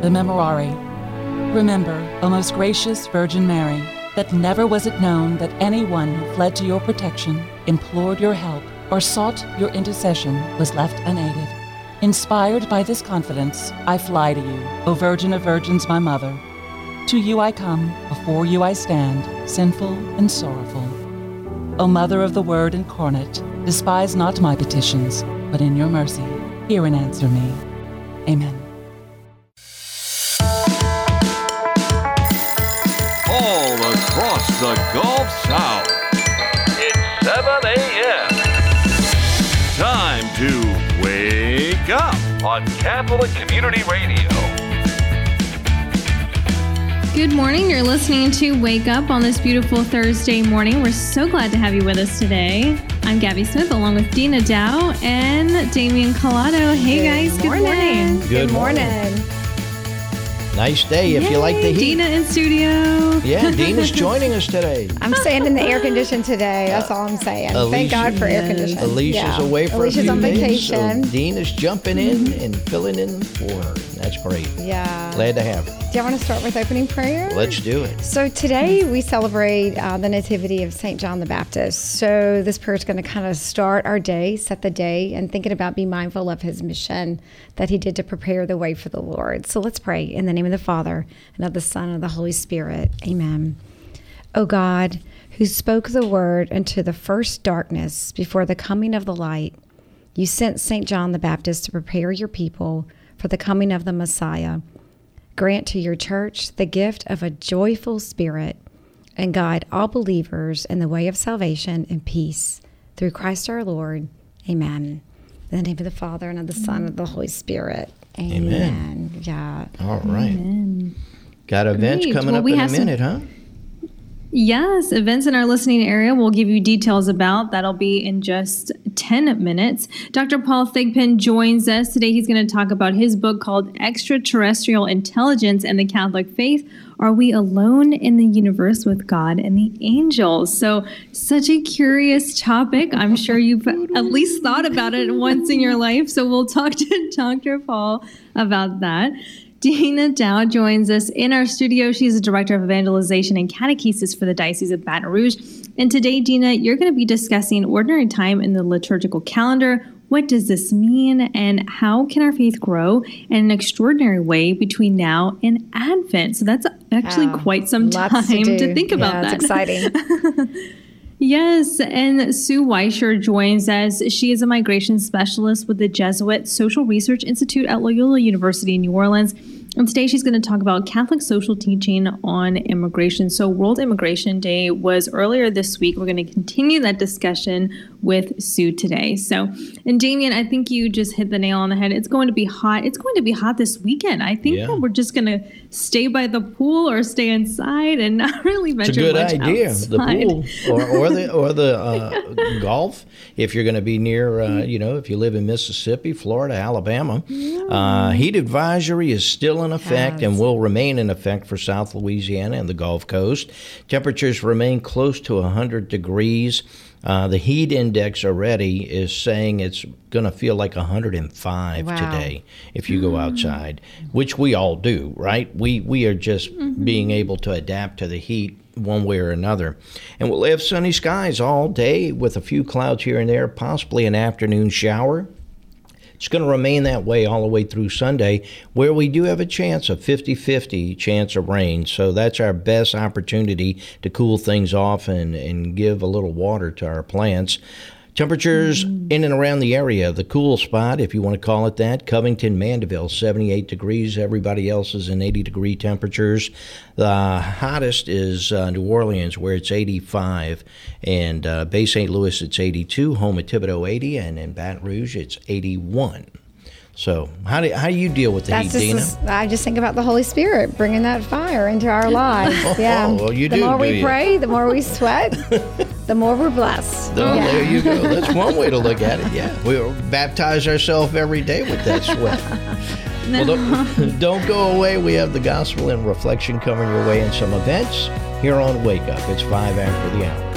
the Memorare. Remember, O most gracious Virgin Mary, that never was it known that anyone who fled to your protection, implored your help, or sought your intercession was left unaided. Inspired by this confidence, I fly to you, O Virgin of Virgins, my Mother. To you I come, before you I stand, sinful and sorrowful. O Mother of the Word incarnate, despise not my petitions, but in your mercy, hear and answer me. Amen. All across the Gulf South, it's 7 a.m. Time to wake up on Catholic Community Radio. Good morning. You're listening to Wake Up on this beautiful Thursday morning. We're so glad to have you with us today. I'm Gabby Smith along with Dina Dow and Damian Collado. Hey guys, good morning. Good morning. Nice day if you like the heat. Dina in studio. Yeah, Dina's joining us today. I'm staying in the air condition today. That's all I'm saying. Thank God for air conditioning. Alicia's away for Alicia's a few on days, vacation. so Dina's jumping in and filling in for her. That's great. Yeah. Glad to have her. Do you want to start with opening prayer? Let's do it. So today we celebrate the Nativity of St. John the Baptist. So this prayer is going to kind of start our day, set the day, and thinking about being mindful of his mission that he did to prepare the way for the Lord. So let's pray in the name of the Father, and of the Son, and of the Holy Spirit. Amen. O God, who spoke the word into the first darkness before the coming of the light, you sent St. John the Baptist to prepare your people for the coming of the Messiah. Grant to your church the gift of a joyful spirit and guide all believers in the way of salvation and peace. Through Christ our Lord. Amen. In the name of the Father, and of the Son, and of the Holy Spirit. Amen. Yeah. All right. Amen. Got events Great. coming up in a minute, huh? Yes, events in our listening area we'll give you details about. That'll be in just 10 minutes. Dr. Paul Thigpen joins us today. He's going to talk about his book called Extraterrestrial Intelligence and the Catholic Faith. Are we alone in the universe with God and the angels? So, such a curious topic. I'm sure you've at least thought about it once in your life. So we'll talk to Dr. Paul about that. Dina Dow joins us in our studio. She's the Director of Evangelization and Catechesis for the Diocese of Baton Rouge. And today, Dina, you're going to be discussing ordinary time in the liturgical calendar. What does this mean, and how can our faith grow in an extraordinary way between now and Advent? So that's actually quite some time to think about that. It's exciting. Yes, and Sue Weischer joins us. She is a migration specialist with the Jesuit Social Research Institute at Loyola University in New Orleans. And today she's going to talk about Catholic social teaching on immigration. So World Immigration Day was earlier this week. We're going to continue that discussion with Sue today. So, and Damian, I think you just hit the nail on the head. It's going to be hot. It's going to be hot this weekend. I think that we're just going to stay by the pool or stay inside and not really venture much outside. It's a good idea. The pool or the golf. If you're going to be near, if you live in Mississippi, Florida, Alabama, heat advisory is still in effect and will remain in effect for South Louisiana and the Gulf Coast. Temperatures remain close to 100 degrees. The heat index already is saying it's going to feel like 105 today if you go outside, which we all do, right? We are just being able to adapt to the heat one way or another. And we'll have sunny skies all day with a few clouds here and there, possibly an afternoon shower. It's going to remain that way all the way through Sunday, where we do have a chance, a 50-50 chance of rain. So that's our best opportunity to cool things off and give a little water to our plants. Temperatures in and around the area, the cool spot, if you want to call it that, Covington, Mandeville, 78 degrees. Everybody else is in 80-degree temperatures. The hottest is New Orleans, where it's 85, and Bay St. Louis, it's 82, home at Thibodaux, 80, and in Baton Rouge, it's 81. So how do you deal with the heat, Dina? I just think about the Holy Spirit bringing that fire into our lives. Well, you do. The more we pray, the more we sweat, the more we're blessed. There you go. That's one way to look at it. Yeah, we baptize ourselves every day with that sweat. Well, don't go away. We have the gospel and reflection coming your way and some events here on Wake Up. It's 5 after the hour.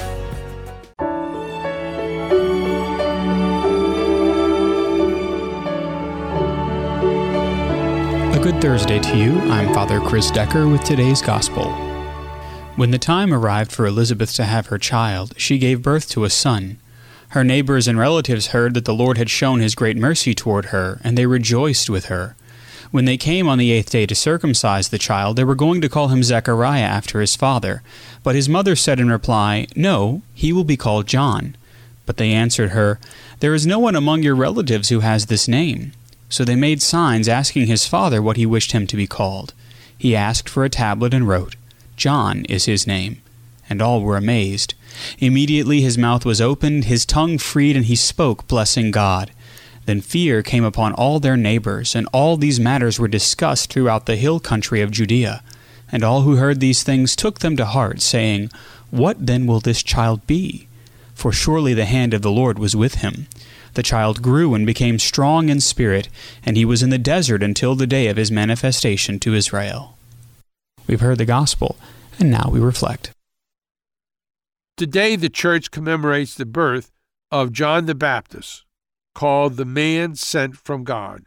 A Good Thursday to you. I'm Father Chris Decker with today's Gospel. When the time arrived for Elizabeth to have her child, she gave birth to a son. Her neighbors and relatives heard that the Lord had shown his great mercy toward her, and they rejoiced with her. When they came on the 8th day to circumcise the child, they were going to call him Zechariah after his father. But his mother said in reply, "No, he will be called John." But they answered her, "There is no one among your relatives who has this name." So they made signs asking his father what he wished him to be called. He asked for a tablet and wrote, "John is his name." And all were amazed. Immediately his mouth was opened, his tongue freed, and he spoke, blessing God. Then fear came upon all their neighbors, and all these matters were discussed throughout the hill country of Judea. And all who heard these things took them to heart, saying, "What then will this child be?" For surely the hand of the Lord was with him. The child grew and became strong in spirit, and he was in the desert until the day of his manifestation to Israel. We've heard the gospel, and now we reflect. Today the church commemorates the birth of John the Baptist, called the man sent from God.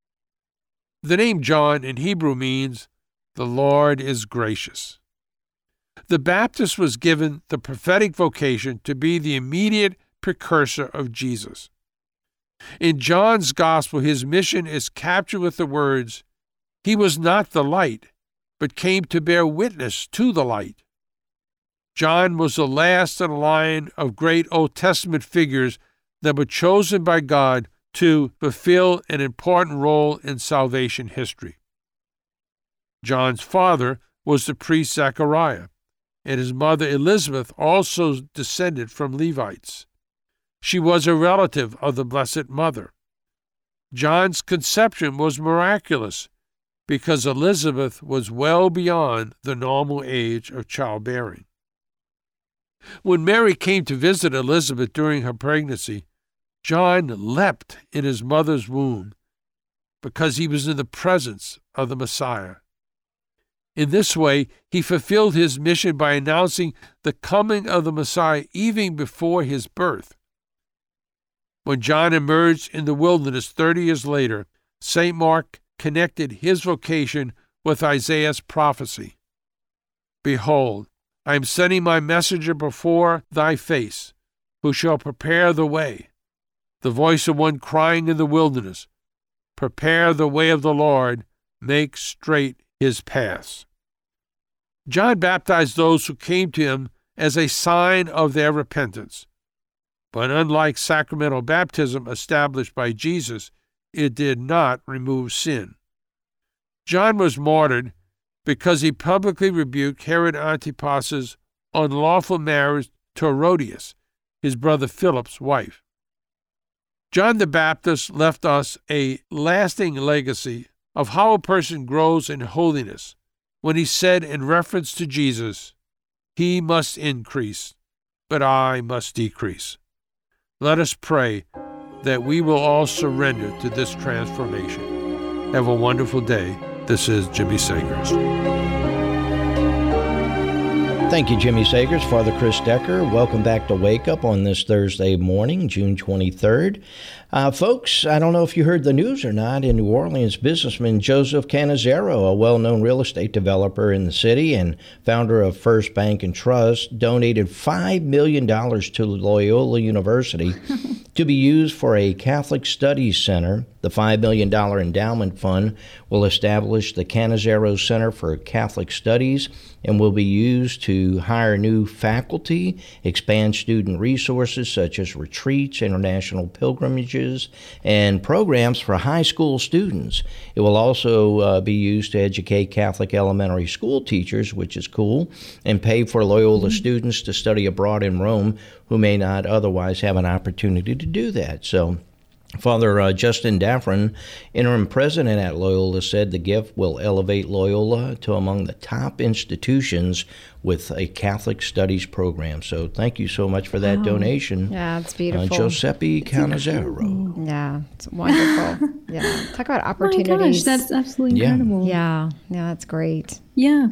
The name John in Hebrew means, "The Lord is gracious." The Baptist was given the prophetic vocation to be the immediate precursor of Jesus. In John's Gospel, his mission is captured with the words, "He was not the light, but came to bear witness to the light." John was the last in a line of great Old Testament figures that were chosen by God to fulfill an important role in salvation history. John's father was the priest Zechariah, and his mother Elizabeth also descended from Levites. She was a relative of the Blessed Mother. John's conception was miraculous because Elizabeth was well beyond the normal age of childbearing. When Mary came to visit Elizabeth during her pregnancy, John leapt in his mother's womb because he was in the presence of the Messiah. In this way, he fulfilled his mission by announcing the coming of the Messiah even before his birth. When John emerged in the wilderness 30 years later, St. Mark connected his vocation with Isaiah's prophecy. "Behold, I am sending my messenger before thy face, who shall prepare the way. The voice of one crying in the wilderness, prepare the way of the Lord, make straight his paths." John baptized those who came to him as a sign of their repentance. But unlike sacramental baptism established by Jesus, it did not remove sin. John was martyred because he publicly rebuked Herod Antipas's unlawful marriage to Herodias, his brother Philip's wife. John the Baptist left us a lasting legacy of how a person grows in holiness when he said in reference to Jesus, "He must increase, but I must decrease." Let us pray that we will all surrender to this transformation. Have a wonderful day. This is Jimmy Sagers. Thank you, Jimmy Sagers. Father Chris Decker, welcome back to Wake Up on this Thursday morning, June 23rd. Folks, I don't know if you heard the news or not. In New Orleans, businessman Joseph Cannizzaro, a well-known real estate developer in the city and founder of First Bank and Trust, donated $5 million to Loyola University to be used for a Catholic Studies Center. The $5 million endowment fund will establish the Cannizzaro Center for Catholic Studies and will be used to hire new faculty, expand student resources such as retreats, international pilgrimages, and programs for high school students. It will also be used to educate Catholic elementary school teachers, which is cool, and pay for Loyola students to study abroad in Rome who may not otherwise have an opportunity to do that. So Father Justin Daffron, interim president at Loyola, said the gift will elevate Loyola to among the top institutions with a Catholic studies program. So thank you so much for that donation. Yeah, it's beautiful. Giuseppe Cannizzaro. Yeah, it's wonderful. Yeah, talk about Oh my opportunities. gosh, that's absolutely incredible. Yeah, that's great. Yeah.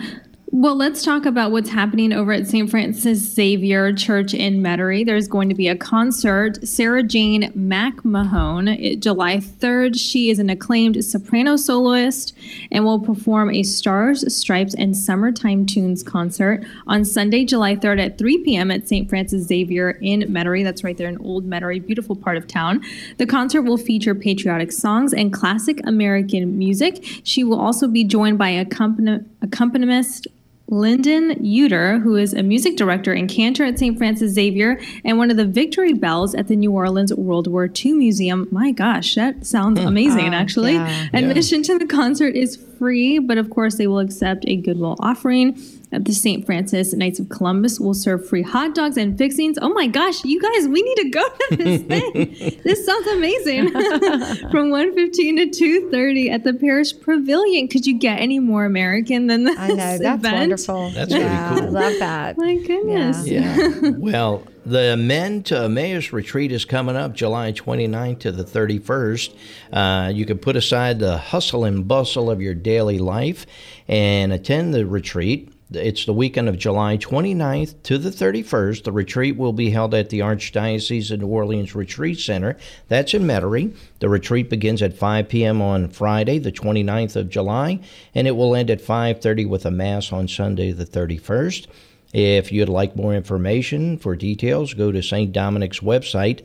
Well, let's talk about what's happening over at St. Francis Xavier Church in Metairie. There's going to be a concert. Sarah Jane McMahon, July 3rd. She is an acclaimed soprano soloist and will perform a Stars, Stripes, and Summertime Tunes concert on Sunday, July 3rd at 3 p.m. at St. Francis Xavier in Metairie. That's right there in Old Metairie, beautiful part of town. The concert will feature patriotic songs and classic American music. She will also be joined by accompanist Lyndon Uter, who is a music director and cantor at St. Francis Xavier and one of the Victory Bells at the New Orleans World War II Museum. My gosh, that sounds amazing, actually. Yeah. Admission to the concert is free, but of course they will accept a goodwill offering. At the St. Francis Knights of Columbus will serve free hot dogs and fixings. Oh my gosh, you guys, we need to go to this thing. This sounds amazing. From 1:15 to 2:30 at the Parish Pavilion. Could you get any more American than this? I know, that's event? Wonderful. That's pretty cool. I love that. My goodness. Yeah. Well, the Men to Emmaus retreat is coming up July 29th to the 31st. You can put aside the hustle and bustle of your daily life and attend the retreat. It's the weekend of July 29th to the 31st. The retreat will be held at the Archdiocese of New Orleans Retreat Center. That's in Metairie. The retreat begins at 5 p.m. on Friday, the 29th of July, and it will end at 5:30 with a Mass on Sunday, the 31st. If you'd like more information for details, go to St. Dominic's website,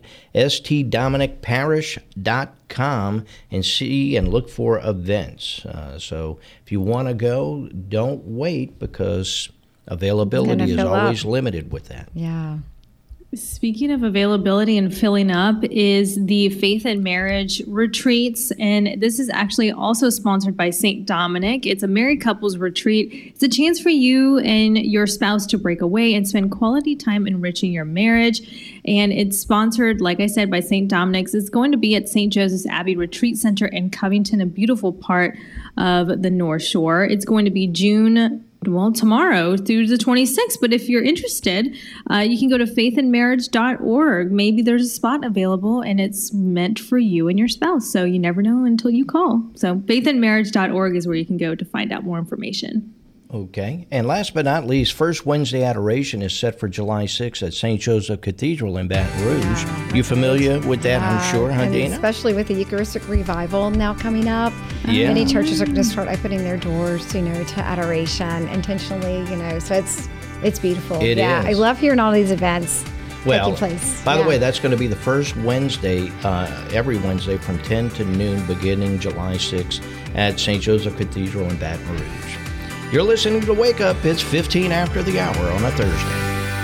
stdominicparish.com, and see and look for events. So if you want to go, don't wait, because availability is always limited with that. Yeah. Speaking of availability and filling up is the Faith and Marriage Retreats, and this is actually also sponsored by St. Dominic. It's a married couples retreat. It's a chance for you and your spouse to break away and spend quality time enriching your marriage, and it's sponsored, like I said, by St. Dominic's. It's going to be at St. Joseph's Abbey Retreat Center in Covington, a beautiful part of the North Shore. It's going to be tomorrow through the 26th. But if you're interested, you can go to faithandmarriage.org. Maybe there's a spot available and it's meant for you and your spouse. So you never know until you call. So faithandmarriage.org is where you can go to find out more information. Okay. And last but not least, First Wednesday Adoration is set for July 6th at St. Joseph Cathedral in Baton Rouge. You familiar with that, I'm sure, huh, Dana? Especially with the Eucharistic Revival now coming up. Yeah. Many churches are going to start opening their doors, to adoration intentionally, so it's beautiful. It is. I love hearing all these events taking place. By the way, that's going to be the first Wednesday, every Wednesday from 10 to noon, beginning July 6th at St. Joseph Cathedral in Baton Rouge. You're listening to Wake Up. It's 15 after the hour on a Thursday.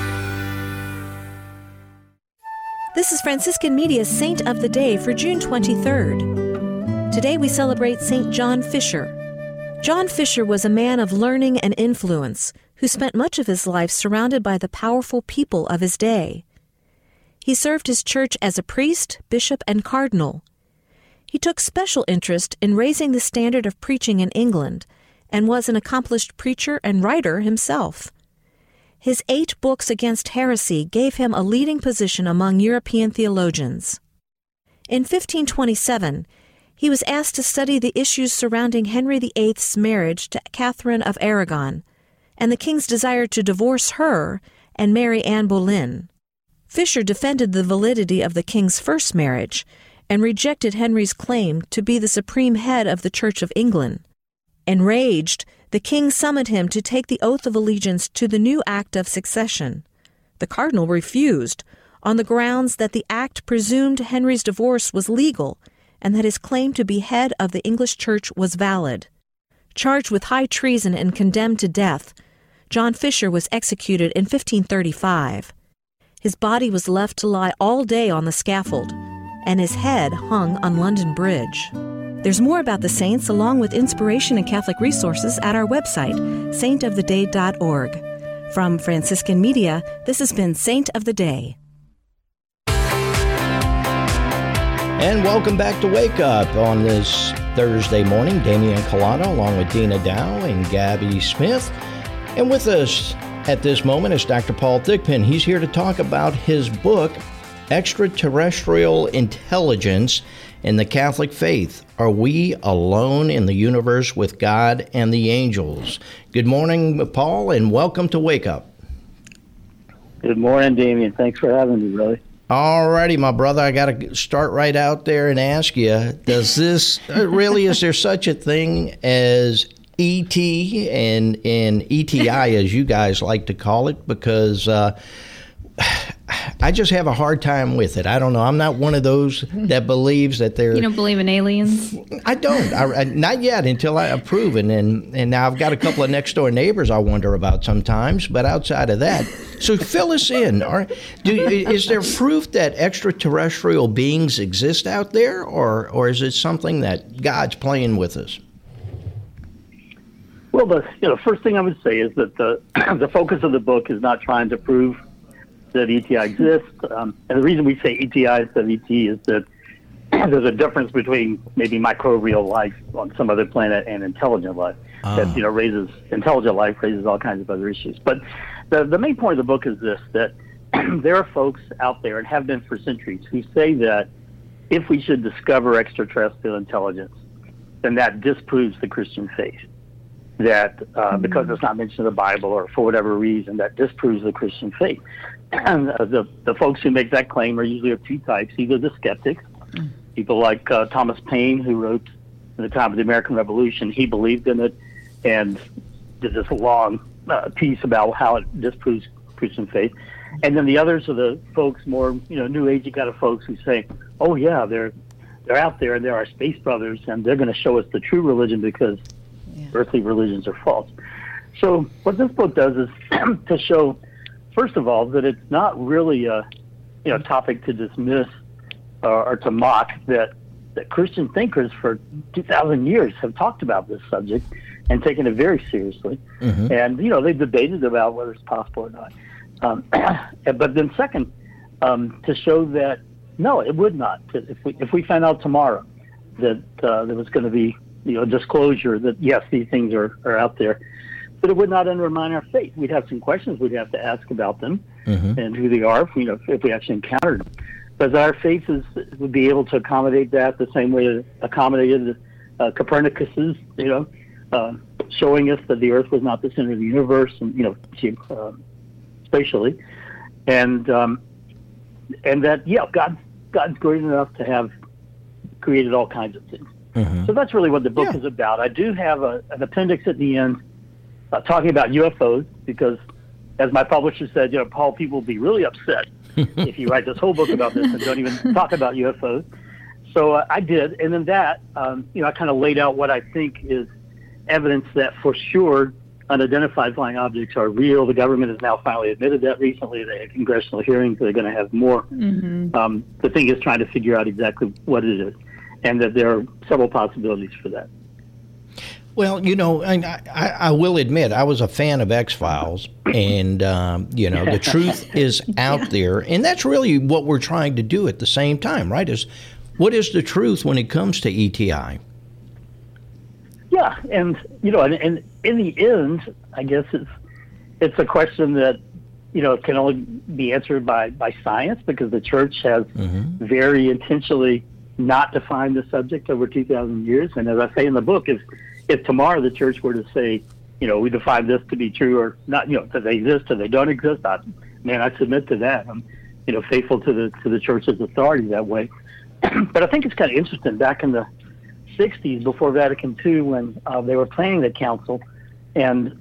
This is Franciscan Media's Saint of the Day for June 23rd. Today we celebrate St. John Fisher. John Fisher was a man of learning and influence who spent much of his life surrounded by the powerful people of his day. He served his church as a priest, bishop, and cardinal. He took special interest in raising the standard of preaching in England and was an accomplished preacher and writer himself. His 8 books against heresy gave him a leading position among European theologians. In 1527, he was asked to study the issues surrounding Henry VIII's marriage to Catherine of Aragon, and the king's desire to divorce her and marry Anne Boleyn. Fisher defended the validity of the king's first marriage and rejected Henry's claim to be the supreme head of the Church of England. Enraged, the king summoned him to take the oath of allegiance to the new Act of Succession. The cardinal refused, on the grounds that the act presumed Henry's divorce was legal and that his claim to be head of the English Church was valid. Charged with high treason and condemned to death, John Fisher was executed in 1535. His body was left to lie all day on the scaffold, and his head hung on London Bridge. There's more about the saints along with inspiration and Catholic resources at our website, saintoftheday.org. From Franciscan Media, this has been Saint of the Day. And welcome back to Wake Up on this Thursday morning. Damian Collado along with Dina Dow and Gabby Smith. And with us at this moment is Dr. Paul Thigpen. He's here to talk about his book, Extraterrestrial Intelligence, in the Catholic faith, are we alone in the universe with God and the angels? Good morning, Paul, and welcome to Wake Up. Good morning, Damien. Thanks for having me, brother. All righty, my brother. I got to start right out there and ask you, does this really, is there such a thing as E.T. and ETI, as you guys like to call it? Because I just have a hard time with it. I don't know. I'm not one of those that believes that they're... You don't believe in aliens? I don't. Not yet, until I have proven. And now I've got a couple of next-door neighbors I wonder about sometimes, but outside of that... So fill us in. Is there proof that extraterrestrial beings exist out there, or is it something that God's playing with us? Well, the first thing I would say is that the focus of the book is not trying to prove that ETI exists. And the reason we say ETI instead of ET is that there's a difference between maybe microbial life on some other planet and intelligent life. That raises intelligent life, raises all kinds of other issues. But the main point of the book is this, that there are folks out there, and have been for centuries, who say that if we should discover extraterrestrial intelligence, then that disproves the Christian faith. That because it's not mentioned in the Bible, or for whatever reason, that disproves the Christian faith. And the folks who make that claim are usually of two types: either the skeptics, people like Thomas Paine, who wrote in the time of the American Revolution. He believed in it and did this long piece about how it disproves Christian faith. And then the others are the folks, more New Agey kind of folks, who say, "Oh yeah, they're out there, and they're our space brothers, and they're going to show us the true religion because earthly religions are false." So what this book does is to show, first of all, that it's not really a topic to dismiss or to mock, that Christian thinkers for 2,000 years have talked about this subject and taken it very seriously. Mm-hmm. And they've debated about whether it's possible or not. But then second, to show that no, it would not. If we found out tomorrow that there was going to be disclosure that yes, these things are out there, but it would not undermine our faith. We'd have some questions we'd have to ask about them, mm-hmm. and who they are, if we actually encountered them. But our faith would be able to accommodate that the same way it accommodated Copernicus's, showing us that the Earth was not the center of the universe, and spatially, and that God's great enough to have created all kinds of things. Mm-hmm. So that's really what the book is about. I do have an appendix at the end talking about UFOs, because, as my publisher said, Paul, people will be really upset if you write this whole book about this and don't even talk about UFOs. So I did, and then that, I kind of laid out what I think is evidence that for sure unidentified flying objects are real. The government has now finally admitted that recently. They had congressional hearings. They're going to have more. Mm-hmm. The thing is trying to figure out exactly what it is, and that there are several possibilities for that. Well, I will admit I was a fan of X-Files, and, the truth is out there. And that's really what we're trying to do at the same time, right? What is the truth when it comes to ETI? Yeah, and, and in the end, I guess it's a question that, can only be answered by science, because the church has mm-hmm. very intentionally not defined the subject over 2,000 years. And as I say in the book, if tomorrow the church were to say, we define this to be true or not, that they exist or they don't exist, I submit to that. I'm, faithful to the church's authority that way. But I think it's kind of interesting. Back in the 60s, before Vatican II, when they were planning the council, and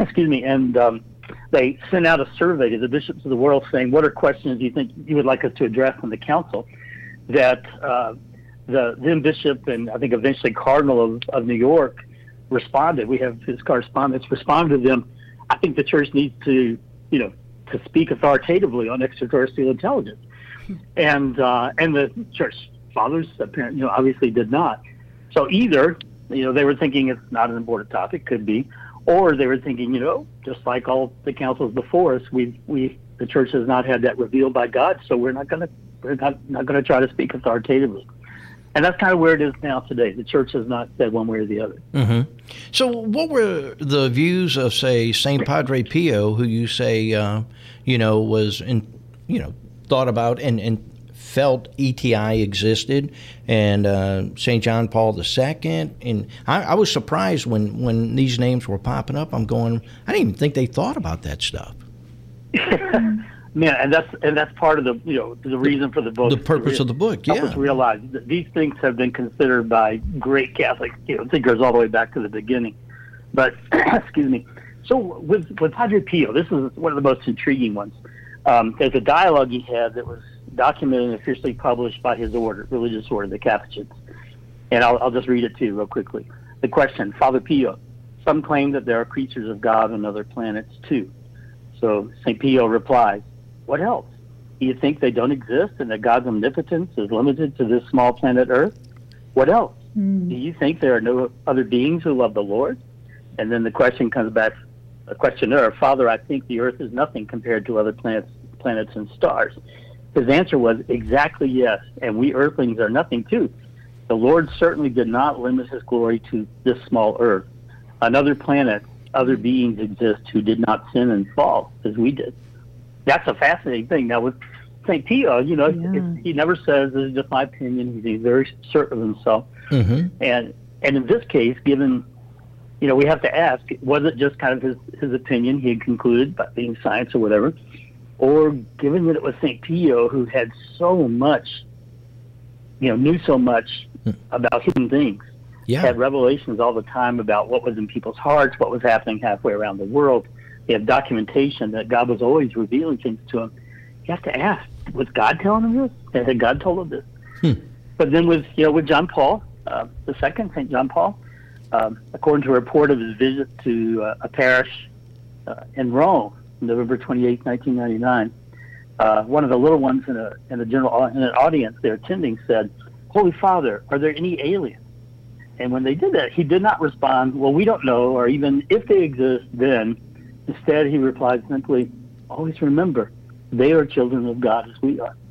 they sent out a survey to the bishops of the world saying, "What are questions you think you would like us to address in the council?" That the then bishop, and I think eventually Cardinal of New York, responded. We have his correspondence. Responded to them. I think the church needs to speak authoritatively on extraterrestrial intelligence, and the church fathers apparently obviously did not. So either they were thinking it's not an important topic, could be, or they were thinking just like all the councils before us, the church has not had that revealed by God, so we're not going to try to speak authoritatively. And that's kind of where it is now today. The church has not said one way or the other. Mm-hmm. So what were the views of, say, St. Padre Pio, who you say, was thought about and felt ETI existed, and St. John Paul II. And I was surprised when these names were popping up. I'm going, I didn't even think they thought about that stuff. Yeah, and that's part of the the reason for the book. The purpose of the book, help us realize that these things have been considered by great Catholic thinkers all the way back to the beginning. But excuse me. So with Padre Pio, this is one of the most intriguing ones. There's a dialogue he had that was documented and officially published by his order, religious order, the Capuchins. And I'll just read it to you real quickly. The question: Father Pio, some claim that there are creatures of God on other planets too. So St. Pio replies, what else? Do you think they don't exist and that God's omnipotence is limited to this small planet Earth? What else? Do you think there are no other beings who love the Lord? And then the question comes back, the questioner, Father, I think the Earth is nothing compared to other planets and stars. His answer was exactly yes, and we Earthlings are nothing too. The Lord certainly did not limit his glory to this small Earth. On other planets, other beings exist who did not sin and fall as we did. That's a fascinating thing. Now, with St. Pio, he never says, this is just my opinion. He's very certain of himself. Mm-hmm. And in this case, given, we have to ask, was it just kind of his opinion he had concluded by being science or whatever? Or given that it was St. Pio who had so much, knew so much about hidden things, had revelations all the time about what was in people's hearts, what was happening halfway around the world. He had documentation that God was always revealing things to him. You have to ask, was God telling him this? Had God told him this? But then with John Paul, the second, St. John Paul, according to a report of his visit to a parish in Rome, November 28, 1999, one of the little ones in an audience there attending said, Holy Father, are there any aliens? And when they did that, he did not respond, well, we don't know, or even if they exist, then. Instead, he replied simply, always remember, they are children of God as we are.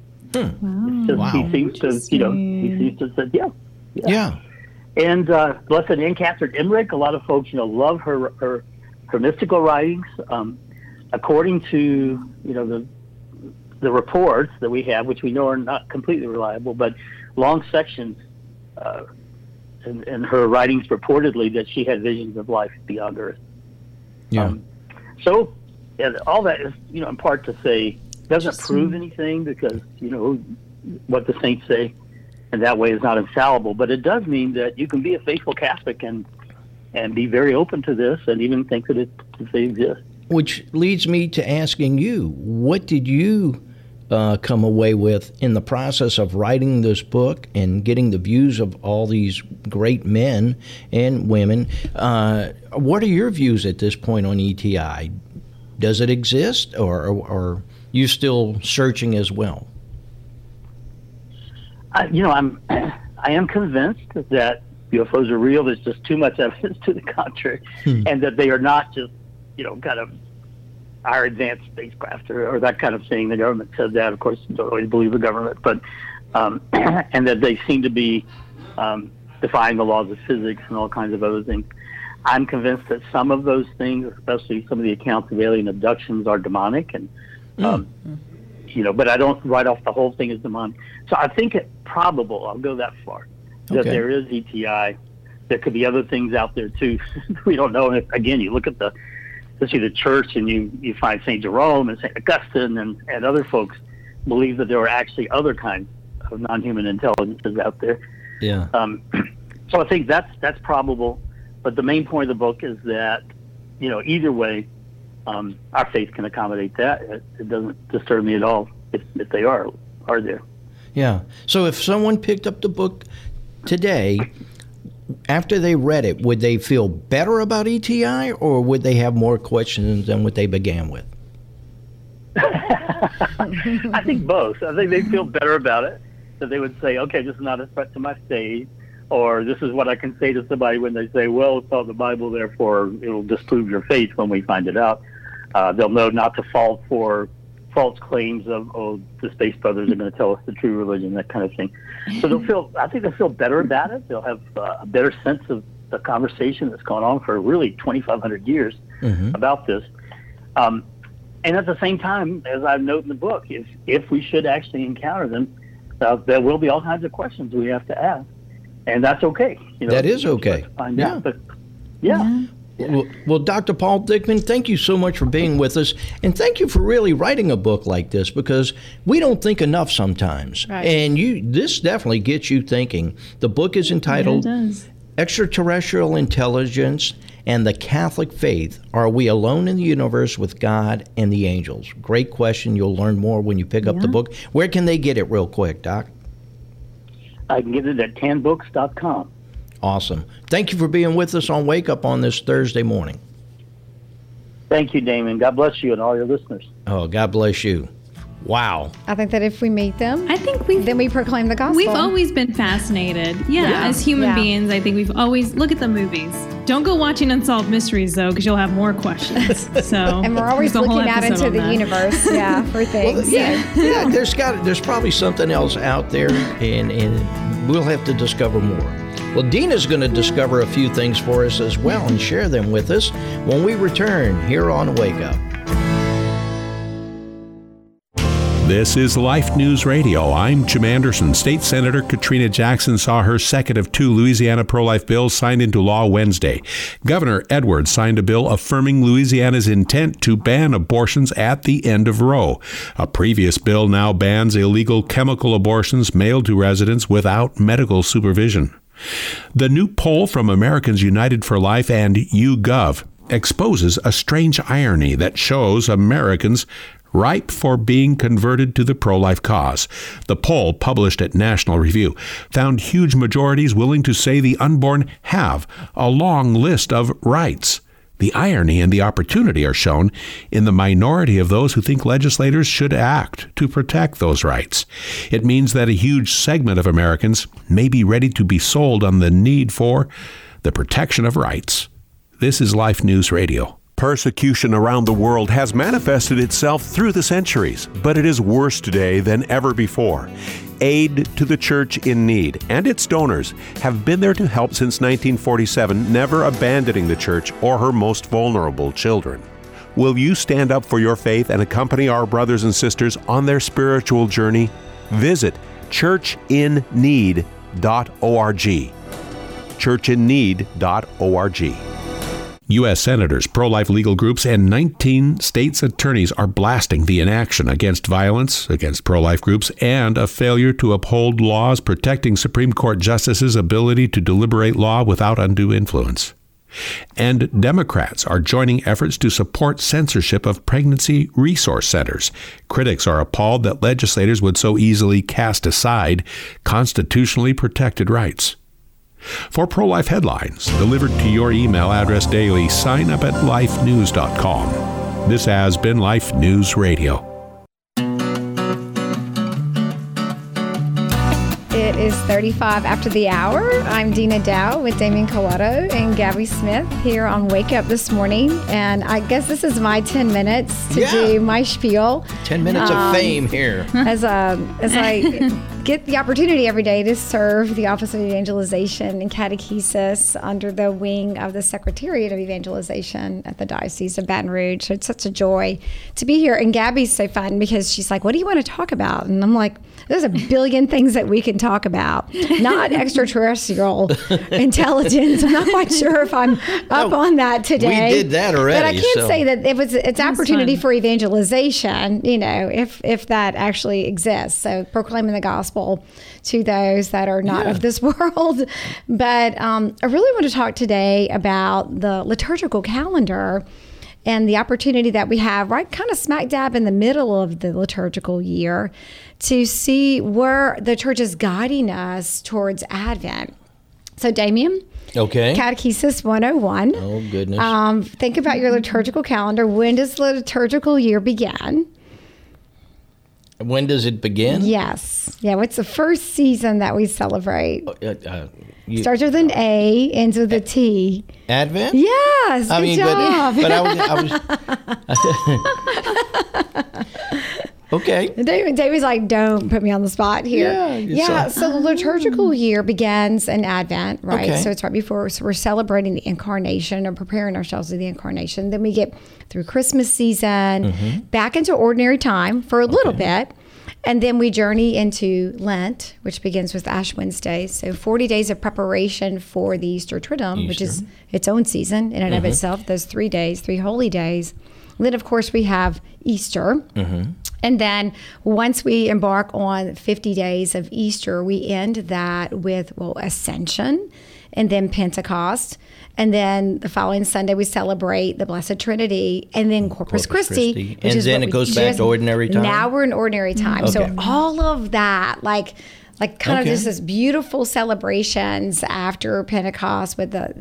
Wow. He seems to, say, yeah. And Blessed Anne Catherine Emmerich, a lot of folks, love her mystical writings. According to, the reports that we have, which we know are not completely reliable, but long sections in her writings reportedly that she had visions of life beyond Earth. Yeah. All that is, in part to say, doesn't prove anything because, what the saints say, and that way is not infallible. But it does mean that you can be a faithful Catholic and be very open to this and even think that they exist. Which leads me to asking you, what did you come away with in the process of writing this book and getting the views of all these great men and women? What are your views at this point on ETI? Does it exist, or are you still searching as well? I am convinced that UFOs are real. There's just too much evidence to the contrary, and that they are not just, kind of our advanced spacecraft or that kind of thing. The government says that. Of course, you don't always believe the government, but and that they seem to be defying the laws of physics and all kinds of other things. I'm convinced that some of those things, especially some of the accounts of alien abductions, are demonic, and but I don't write off the whole thing as demonic. So I think it's probable, I'll go that far, that there is ETI. There could be other things out there too. We don't know. And again, you look at especially the church, and you find St. Jerome and St. Augustine and other folks believe that there were actually other kinds of non-human intelligences out there. Yeah. So I think that's probable. But the main point of the book is that, either way, our faith can accommodate that. It doesn't disturb me at all if they are there. Yeah. So if someone picked up the book today, after they read it, would they feel better about ETI, or would they have more questions than what they began with? I think both. I think they'd feel better about it. That they would say, okay, this is not a threat to my faith, or this is what I can say to somebody when they say, well, it's all the Bible, therefore it'll disprove your faith when we find it out. They'll know not to fall for false claims of, the Space Brothers are going to tell us the true religion, that kind of thing. So I think they'll feel better about it. They'll have a better sense of the conversation that's gone on for really 2,500 years about this. And at the same time, as I note in the book, if we should actually encounter them, there will be all kinds of questions we have to ask, and that's okay. That is okay. Find out, but yeah. Well, Dr. Paul Thigpen, thank you so much for being with us, and thank you for really writing a book like this, because we don't think enough sometimes. Right. And this definitely gets you thinking. The book is entitled Extraterrestrial Intelligence and the Catholic Faith. Are we alone in the universe with God and the angels? Great question. You'll learn more when you pick up the book. Where can they get it real quick, Doc? I can get it at tanbooks.com. Awesome. Thank you for being with us on Wake Up on this Thursday morning. Thank you, Damon. God bless you and all your listeners. Oh, God bless you. Wow. I think that if we meet them, then we proclaim the gospel. We've always been fascinated. As human beings, I think we've always, look at the movies. Don't go watching Unsolved Mysteries, though, because you'll have more questions. So, and we're always looking out into the universe, for things. Well, there's probably something else out there, and we'll have to discover more. Well, Dina's going to discover a few things for us as well and share them with us when we return here on Wake Up. This is Life News Radio. I'm Jim Anderson. State Senator Katrina Jackson saw her second of 2 Louisiana pro-life bills signed into law Wednesday. Governor Edwards signed a bill affirming Louisiana's intent to ban abortions at the end of Roe. A previous bill now bans illegal chemical abortions mailed to residents without medical supervision. The new poll from Americans United for Life and YouGov exposes a strange irony that shows Americans ripe for being converted to the pro-life cause. The poll, published at National Review, found huge majorities willing to say the unborn have a long list of rights. The irony and the opportunity are shown in the minority of those who think legislators should act to protect those rights. It means that a huge segment of Americans may be ready to be sold on the need for the protection of rights. This is Life News Radio. Persecution around the world has manifested itself through the centuries, but it is worse today than ever before. Aid to the Church in Need and its donors have been there to help since 1947, never abandoning the Church or her most vulnerable children. Will you stand up for your faith and accompany our brothers and sisters on their spiritual journey? Visit churchinneed.org. churchinneed.org. U.S. senators, pro-life legal groups, and 19 states' attorneys are blasting the inaction against violence against pro-life groups and a failure to uphold laws protecting Supreme Court justices' ability to deliberate law without undue influence. And Democrats are joining efforts to support censorship of pregnancy resource centers. Critics are appalled that legislators would so easily cast aside constitutionally protected rights. For pro-life headlines delivered to your email address daily, sign up at lifenews.com. This has been Life News Radio. It is 35 after the hour. I'm Dina Dow with Damien Collado and Gabby Smith here on Wake Up this morning. And I guess this is my 10 minutes to do my spiel. 10 minutes of fame here. As I get the opportunity every day to serve the Office of Evangelization and Catechesis under the wing of the Secretariat of Evangelization at the Diocese of Baton Rouge. So it's such a joy to be here. And Gabby's so fun because she's like, what do you want to talk about? And I'm like, there's a billion things that we can talk about, not extraterrestrial intelligence. I'm not quite sure if I'm up on that today. We did that already. But I can say that it's opportunity for evangelization, if that actually exists. So proclaiming the gospel to those that are not of this world. But I really want to talk today about the liturgical calendar and the opportunity that we have right kind of smack dab in the middle of the liturgical year to see where the church is guiding us towards Advent. So, Damien, Catechesis 101. Oh, goodness. Think about your liturgical calendar. When does the liturgical year begin? When does it begin? Yes. Yeah, what's the first season that we celebrate? Starts with an A, ends with a T. Advent? Yes, good job. But I was Okay. David's like, don't put me on the spot here. Yeah. So the liturgical year begins in Advent, right? Okay. So it's right before, so we're celebrating the Incarnation or preparing ourselves for the Incarnation. Then we get through Christmas season, back into ordinary time for a little bit. And then we journey into Lent, which begins with Ash Wednesday. So 40 days of preparation for the Easter Triduum, which is its own season in and of itself. Those 3 days, 3 holy days. And then, of course, we have Easter. And then once we embark on 50 days of Easter, we end that with, Ascension and then Pentecost. And then the following Sunday, we celebrate the Blessed Trinity, and then Corpus Christi. And then it goes back to ordinary time? Now we're in ordinary time. Okay. So all of that, like kind of just this beautiful celebrations after Pentecost with the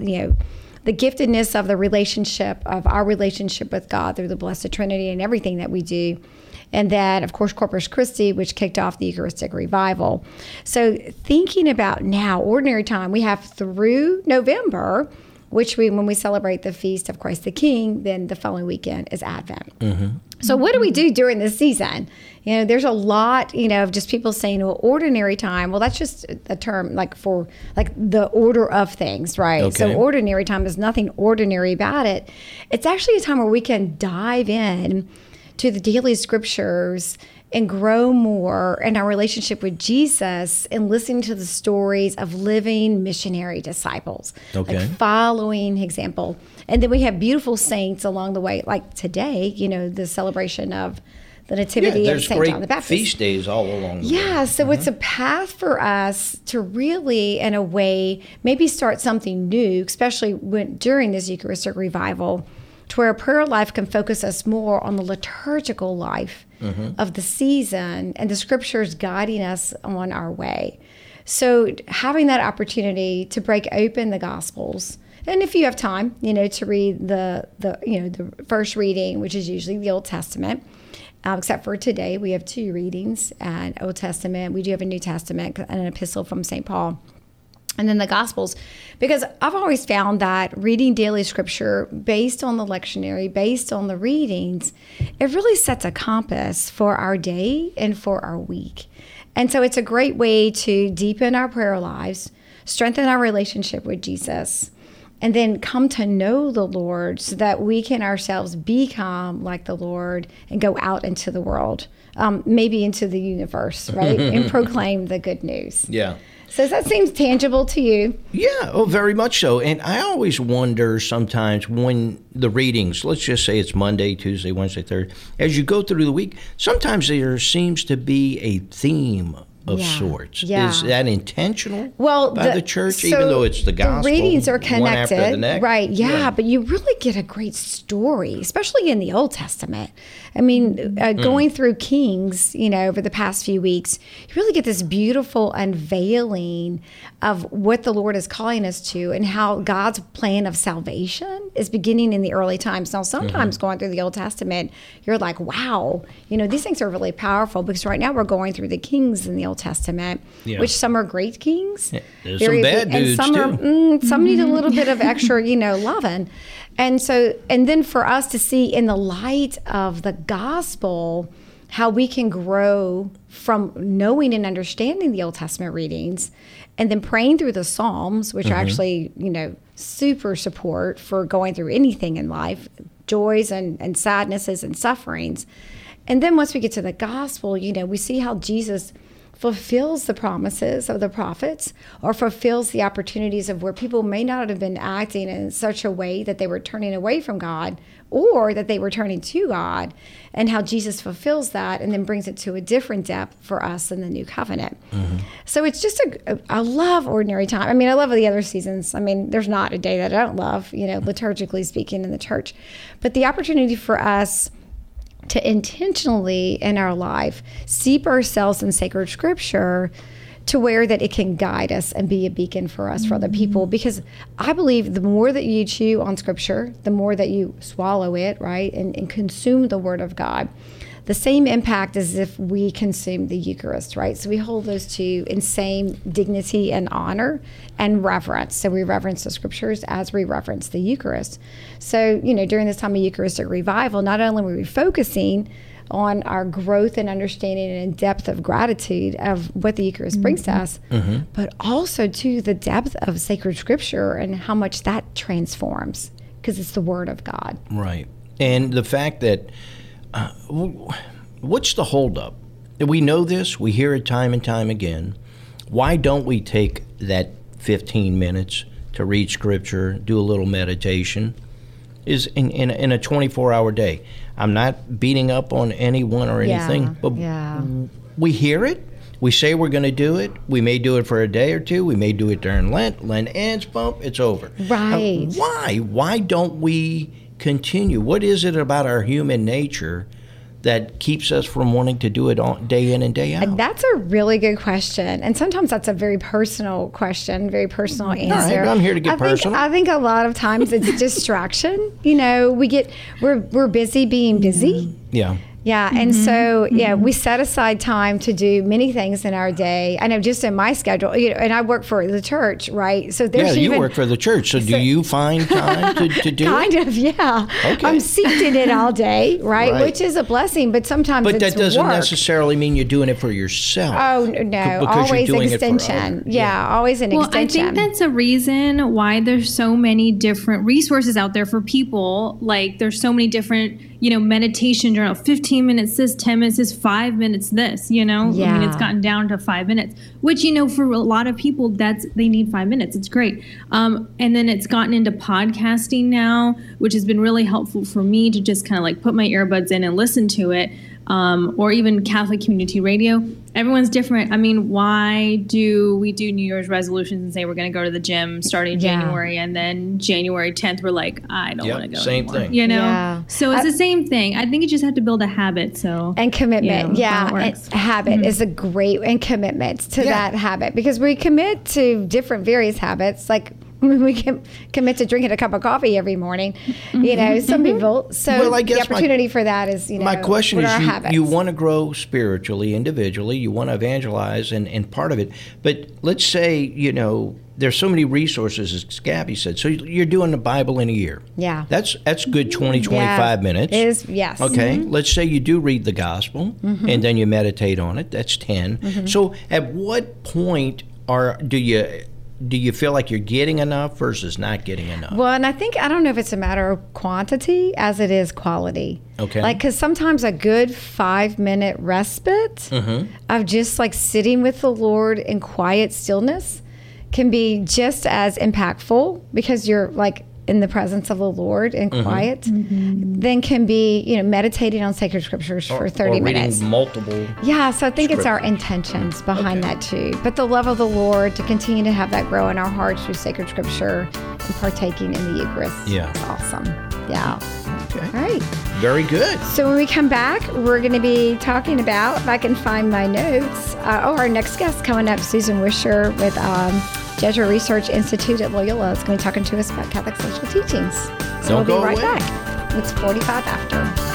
giftedness of the relationship, of our relationship with God through the Blessed Trinity and everything that we do. And then, of course, Corpus Christi, which kicked off the Eucharistic revival. So thinking about now, ordinary time, we have through November, which when we celebrate the feast of Christ the King, then the following weekend is Advent. So what do we do during this season? There's a lot, of just people saying, well, ordinary time. Well, that's just a term for the order of things, right? Okay. So ordinary time is nothing ordinary about it. It's actually a time where we can dive in to the daily scriptures and grow more in our relationship with Jesus and listening to the stories of living missionary disciples, following example. And then we have beautiful saints along the way, like today, the celebration of the Nativity of St. John the Baptist. There's great feast days all along the way. So it's a path for us to really, in a way, maybe start something new, especially during this Eucharistic revival, to where a prayer life can focus us more on the liturgical life of the season and the scriptures guiding us on our way. So having that opportunity to break open the Gospels, and if you have time, to read the first reading, which is usually the Old Testament, except for today, we have 2 readings, and Old Testament. We do have a New Testament and an epistle from St. Paul. And then the Gospels, because I've always found that reading daily scripture based on the lectionary, based on the readings, it really sets a compass for our day and for our week. And so it's a great way to deepen our prayer lives, strengthen our relationship with Jesus, and then come to know the Lord so that we can ourselves become like the Lord and go out into the world, maybe into the universe, right? And proclaim the good news. Yeah. So that seems tangible to you? Yeah, very much so. And I always wonder sometimes when the readings, let's just say it's Monday, Tuesday, Wednesday, Thursday, as you go through the week, sometimes there seems to be a theme of sorts. Yeah. Is that intentional by the church, even though it's the gospel? The readings are connected, one after the next? Right? Yeah, but you really get a great story, especially in the Old Testament. I mean, going through Kings, over the past few weeks, you really get this beautiful unveiling of what the Lord is calling us to and how God's plan of salvation is beginning in the early times. Now, sometimes going through the Old Testament, you're like, wow, these things are really powerful, because right now we're going through the kings in the Old Testament, which some are great kings. Yeah, there's some bad dudes, and some need a little bit of extra, loving. And then for us to see in the light of the gospel how we can grow from knowing and understanding the Old Testament readings, and then praying through the Psalms, which are actually, super support for going through anything in life, joys and sadnesses and sufferings. And then once we get to the gospel, we see how Jesus fulfills the promises of the prophets, or fulfills the opportunities of where people may not have been acting in such a way that they were turning away from God, or that they were turning to God, and how Jesus fulfills that and then brings it to a different depth for us in the new covenant. So it's just I love ordinary time. I mean, I love the other seasons. I mean, there's not a day that I don't love, liturgically speaking in the church. But the opportunity for us to intentionally in our life steep ourselves in sacred scripture to where that it can guide us and be a beacon for us, for other people. Because I believe the more that you chew on scripture, the more that you swallow it, right, and consume the word of God, the same impact as if we consume the Eucharist, right? So we hold those two in same dignity and honor and reverence. So we reverence the scriptures as we reverence the Eucharist. So, during this time of Eucharistic revival, not only were we focusing on our growth and understanding and depth of gratitude of what the Eucharist brings to us, but also to the depth of sacred scripture and how much that transforms, because it's the Word of God. Right. And the fact that, what's the holdup? We know this, we hear it time and time again. Why don't we take that 15 minutes to read scripture, do a little meditation, is in a 24-hour day? I'm not beating up on anyone or anything, but we hear it. We say we're going to do it. We may do it for a day or two. We may do it during Lent. Lent ends, bump, it's over. Right. Why? Why don't we continue? What is it about our human nature that keeps us from wanting to do it day in and day out? That's a really good question. And sometimes that's a very personal question, very personal answer. All right, I'm here to get personal. I think a lot of times it's distraction. You know, we're busy being busy. Yeah. Yeah, and so we set aside time to do many things in our day. I know just in my schedule, you know, and I work for the church, right? So there's you work for the church. So do you find time to do kind it? Kind of, yeah. Okay. I'm seated in it all day, right? Which is a blessing, but sometimes but it's that doesn't work. necessarily mean you're doing it for yourself. Oh no, always an extension. Always an extension. I think that's a reason why there's so many different resources out there for people. Like there's so many different, you know, meditation journal, 15 minutes this, 10 minutes this, 5 minutes this, you know? Yeah. I mean, it's gotten down to 5 minutes, which, you know, for a lot of people, they need 5 minutes. It's great. And then it's gotten into podcasting now, which has been really helpful for me to just kind of like put my earbuds in and listen to it. Or even Catholic community radio. Everyone's different. I mean, why do we do New Year's resolutions and say we're going to go to the gym starting January, and then January 10th we're like, I don't want to go same anymore. thing. You know? Yeah. So it's the same thing. I think you just have to build a habit. And commitment. And habit is a great, and commitment to that habit, because we commit to different various habits, like we can commit to drinking a cup of coffee every morning, you know, some people. So I guess the opportunity for that is, you know, my question what is, are our habits? you want to grow spiritually, individually, you want to evangelize and part of it. But let's say, you know, there's so many resources, as Gabby said. So you're doing the Bible in a year. Yeah. That's good 25 minutes. It is, yes. Okay. Let's say you do read the gospel and then you meditate on it. That's 10. So at what point do you feel like you're getting enough versus not getting enough? Well, and I don't know if it's a matter of quantity as it is quality. Okay. Like, because sometimes a good 5-minute respite of just like sitting with the Lord in quiet stillness can be just as impactful, because you're like in the presence of the Lord in quiet, then can be, you know, meditating on sacred scriptures for 30 minutes. Reading multiple. Yeah, so I think it's our intentions behind that too. But the love of the Lord, to continue to have that grow in our hearts through sacred scripture and partaking in the Eucharist. Yeah. It's awesome. Yeah. Okay. All right. Very good. So when we come back, we're going to be talking about, if I can find my notes, our next guest coming up, Susan Wisher with Jesuit Research Institute at Loyola, is going to be talking to us about Catholic social teachings. So we'll be right back. It's 45 after.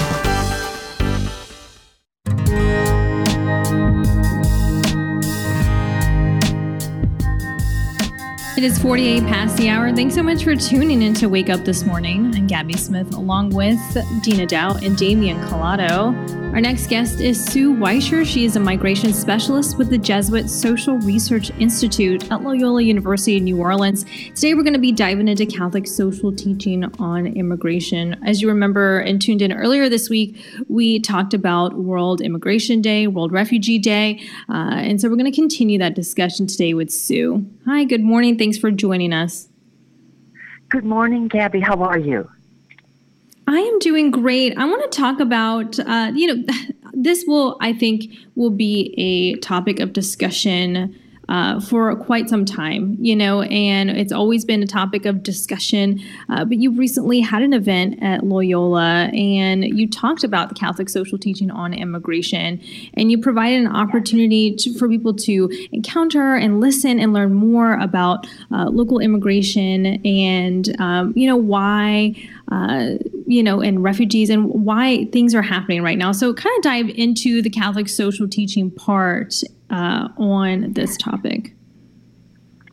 It is 48 past the hour. Thanks so much for tuning in to Wake Up This Morning. I'm Gabby Smith, along with Dina Dow and Damian Collado. Our next guest is Sue Weischer. She is a migration specialist with the Jesuit Social Research Institute at Loyola University in New Orleans. Today we're going to be diving into Catholic social teaching on immigration. As you remember and tuned in earlier this week, we talked about World Immigration Day, World Refugee Day, and so we're going to continue that discussion today with Sue. Hi, good morning. Thanks for joining us. Good morning, Gabby. How are you? I am doing great. I want to talk about, this I think, will be a topic of discussion for quite some time, and it's always been a topic of discussion. But you recently had an event at Loyola, and you talked about the Catholic social teaching on immigration, and you provided an opportunity for people to encounter and listen and learn more about local immigration and, why, and refugees and why things are happening right now. So kind of dive into the Catholic social teaching part on this topic.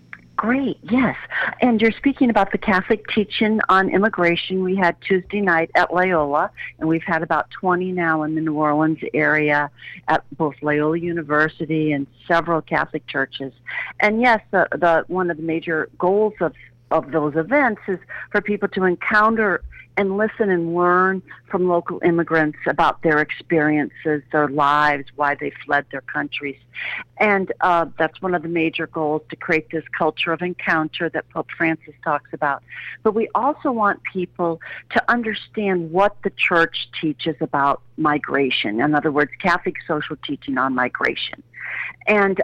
great. Yes. And you're speaking about the Catholic teaching on immigration. We had Tuesday night at Loyola, and we've had about 20 now in the New Orleans area at both Loyola University and several Catholic churches. And yes, the one of the major goals of those events is for people to encounter and listen and learn from local immigrants about their experiences, their lives, why they fled their countries. And that's one of the major goals, to create this culture of encounter that Pope Francis talks about. But we also want people to understand what the Church teaches about migration. In other words, Catholic social teaching on migration. And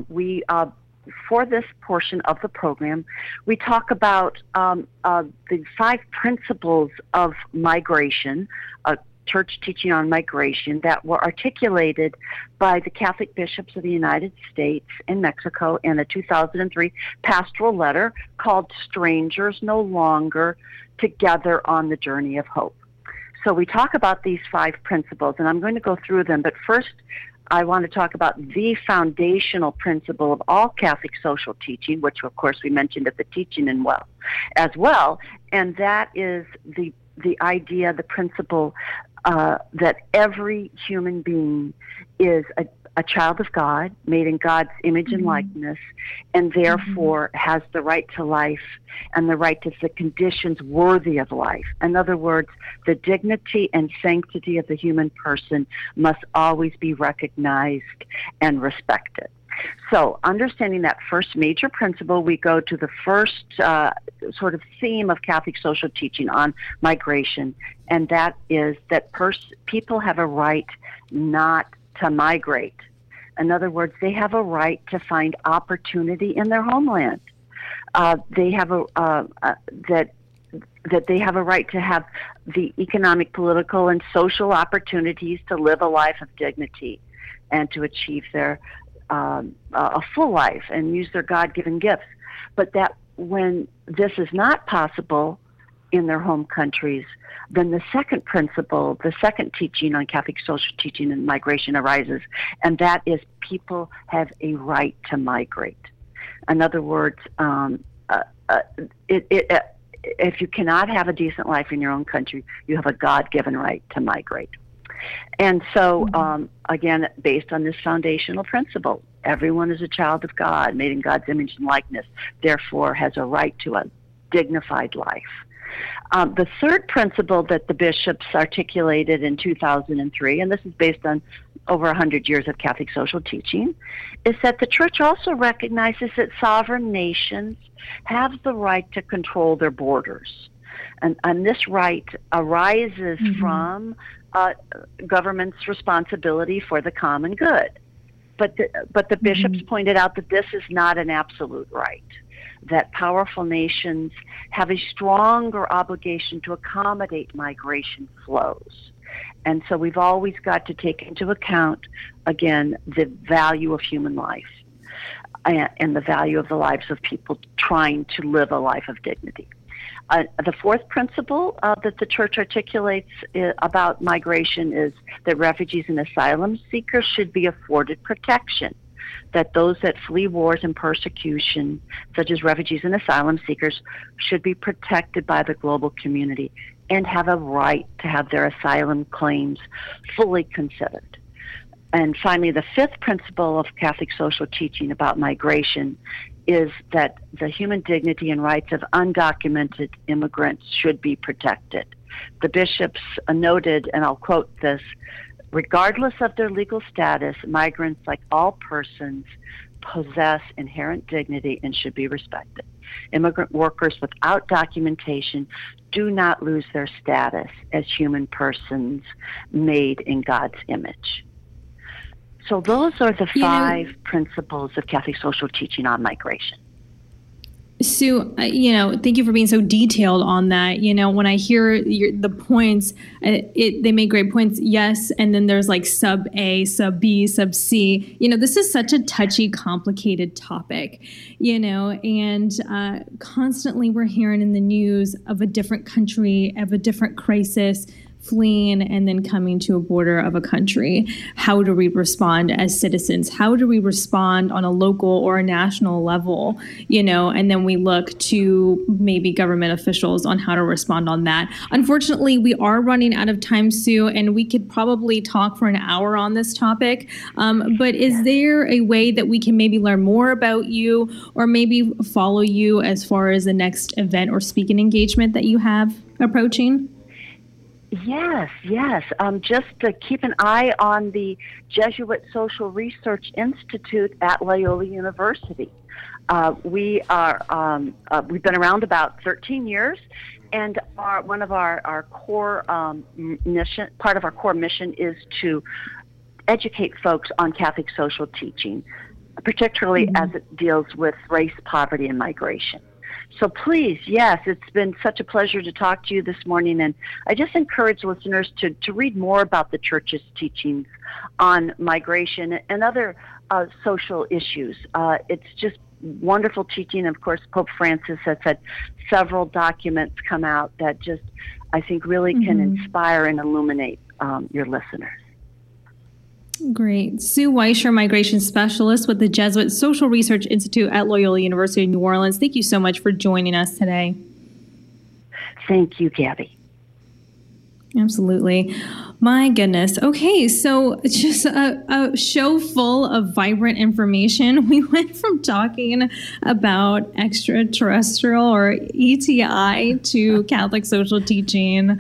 for this portion of the program, we talk about the 5 principles of migration, church teaching on migration, that were articulated by the Catholic bishops of the United States and Mexico in a 2003 pastoral letter called Strangers No Longer, Together on the Journey of Hope. So we talk about these 5 principles, and I'm going to go through them, but first I want to talk about the foundational principle of all Catholic social teaching, which of course we mentioned at the teaching as well, and that is the idea, the principle that every human being is a child of God, made in God's image and likeness, and therefore has the right to life and the right to the conditions worthy of life. In other words, the dignity and sanctity of the human person must always be recognized and respected. So, understanding that first major principle, we go to the first sort of theme of Catholic social teaching on migration, and that is that people have a right not to migrate. In other words, they have a right to find opportunity in their homeland. They have that they have a right to have the economic, political, and social opportunities to live a life of dignity and to achieve their a full life and use their God-given gifts. But that when this is not possible in their home countries, then the second principle, the second teaching on Catholic social teaching and migration arises, and that is people have a right to migrate. In other words, if you cannot have a decent life in your own country, you have a God-given right to migrate. And so, again, based on this foundational principle, everyone is a child of God, made in God's image and likeness, therefore has a right to a dignified life. The third principle that the bishops articulated in 2003, and this is based on over 100 years of Catholic social teaching, is that the Church also recognizes that sovereign nations have the right to control their borders. And this right arises from government's responsibility for the common good. But the bishops pointed out that this is not an absolute right, that powerful nations have a stronger obligation to accommodate migration flows. And so we've always got to take into account, again, the value of human life and the value of the lives of people trying to live a life of dignity. The fourth principle that the Church articulates about migration is that refugees and asylum seekers should be afforded protection, that those that flee wars and persecution, such as refugees and asylum seekers, should be protected by the global community and have a right to have their asylum claims fully considered. And finally, the fifth principle of Catholic social teaching about migration is that the human dignity and rights of undocumented immigrants should be protected. The bishops noted, and I'll quote this, regardless of their legal status, migrants, like all persons, possess inherent dignity and should be respected. Immigrant workers without documentation do not lose their status as human persons made in God's image. So those are the five principles of Catholic social teaching on migration. Sue, thank you for being so detailed on that. When I hear the points, they make great points. Yes. And then there's like sub A, sub B, sub C. This is such a touchy, complicated topic, and constantly we're hearing in the news of a different country, of a different crisis fleeing and then coming to a border of a country. How do we respond as citizens? How do we respond on a local or a national level? And then we look to maybe government officials on how to respond on that. Unfortunately, we are running out of time, Sue, and we could probably talk for an hour on this topic. But is there a way that we can maybe learn more about you or maybe follow you as far as the next event or speaking engagement that you have approaching? Yes. Just to keep an eye on the Jesuit Social Research Institute at Loyola University. We've been around about 13 years, and one of our core mission, part of our core mission, is to educate folks on Catholic social teaching, particularly as it deals with race, poverty, and migration. So please, yes, it's been such a pleasure to talk to you this morning, and I just encourage listeners to read more about the Church's teachings on migration and other social issues. It's just wonderful teaching. Of course, Pope Francis has had several documents come out that just, I think, really can inspire and illuminate your listeners. Great. Sue Weischer, Migration Specialist with the Jesuit Social Research Institute at Loyola University in New Orleans. Thank you so much for joining us today. Thank you, Gabby. Absolutely. My goodness. Okay, so just a show full of vibrant information. We went from talking about extraterrestrial or ETI to Catholic social teaching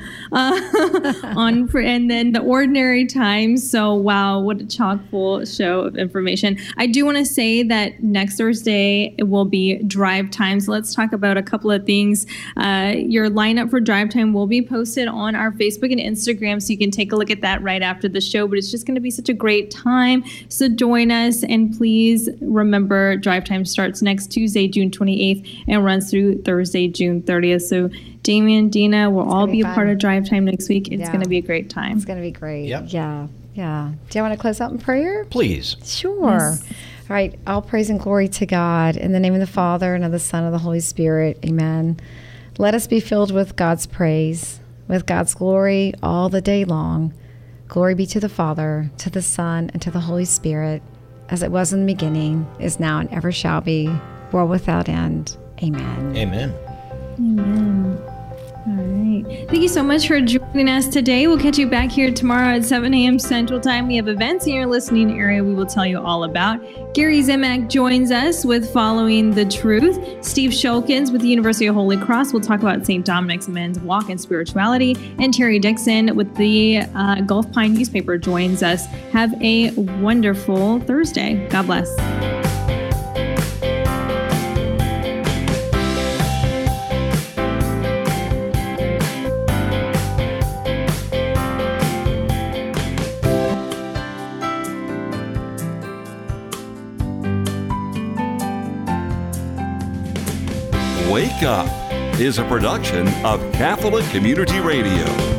and then the ordinary times. So wow, what a chock full show of information. I do want to say that next Thursday it will be drive time. So let's talk about a couple of things. Your lineup for drive time will be posted on our Facebook and Instagram, so you can take a look at that right after the show, but it's just going to be such a great time. So join us, and please remember Drive Time starts next Tuesday, June 28th, and runs through Thursday, June 30th. So Damien, Dina, we'll all be a part of Drive Time next week. It's going to be a great time. It's going to be great. Yep. Yeah. Do you want to close out in prayer? Please. Sure. Yes. All right. All praise and glory to God. In the name of the Father, and of the Son, and of the Holy Spirit. Amen. Let us be filled with God's praise, with God's glory all the day long. Glory be to the Father, to the Son, and to the Holy Spirit, as it was in the beginning, is now, and ever shall be, world without end. Amen. Amen. Amen. All right. Thank you so much for joining us today. We'll catch you back here tomorrow at 7 a.m. Central Time. We have events in your listening area we will tell you all about. Gary Zimak joins us with Following the Truth. Steve Shulkins with the University of Holy Cross will talk about St. Dominic's Men's Walk and Spirituality. And Terry Dixon with the Gulf Pine newspaper joins us. Have a wonderful Thursday. God bless. Wake Up is a production of Catholic Community Radio.